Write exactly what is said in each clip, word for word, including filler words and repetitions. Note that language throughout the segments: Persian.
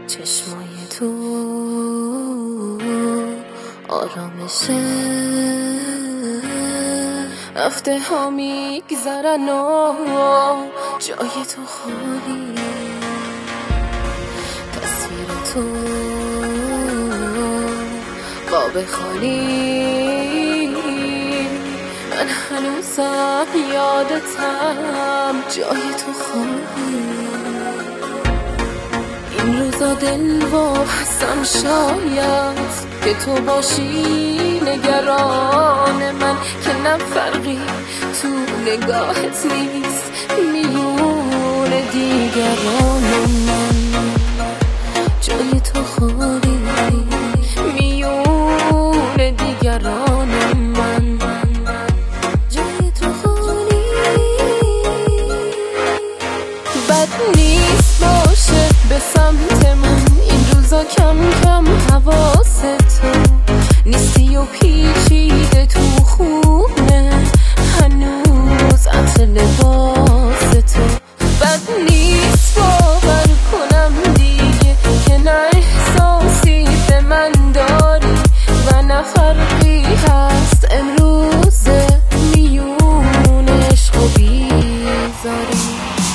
چشمای تو آرامشه، هفته ها میگذرن و جای تو خالی، تصویر تو قاب خالی، من هنوزم یادتم جای تو خالی. این روزا دل وابستم شاید که تو باشی نگران من، که نه فرقی تو نگاهت نیست میون دیگران من، جای تو خالی میون دیگران من، جای تو خالی. بد نیست باشه به سمتمون این روزا، کم کم حواست تو نیستی و پیچیده تو خونه هنوز عطر لباس تو. بد نیست باور کنم دیگه که نه احساسی به من داری و نه فرقی هست امروزه میون عشق و بیزاری.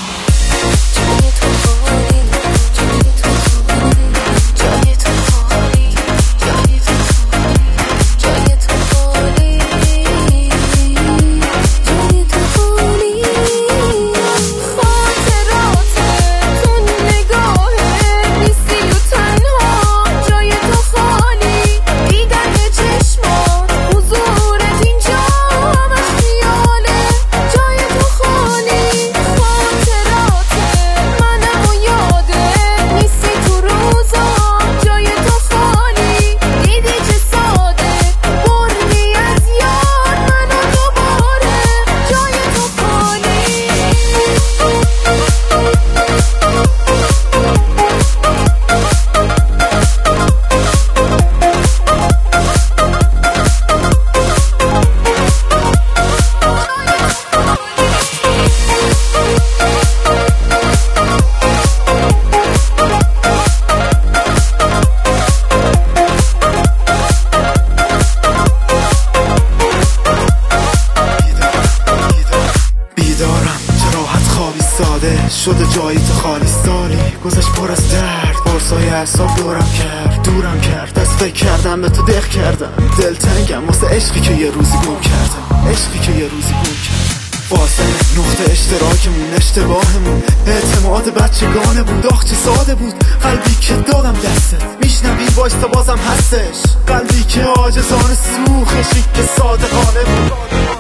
شده جایی تو خالی، سالی گذشت پر از درد، قرصای اعصاب دورم کرد دورم کرد از فکر کردم به تو دق کردم، دلتنگم واسه عشقی که یه روزی گم کردم، عشقی که یه روزی گم کردم. واسه نقطه اشتراکمون اشتباهمون اعتماد بچگانه بود، آخ چه ساده بود قلبی که دادم دستت، میشنوی باش تا بازم هستش، قلبی که عاجزانه سوخشی که صادقانه بود.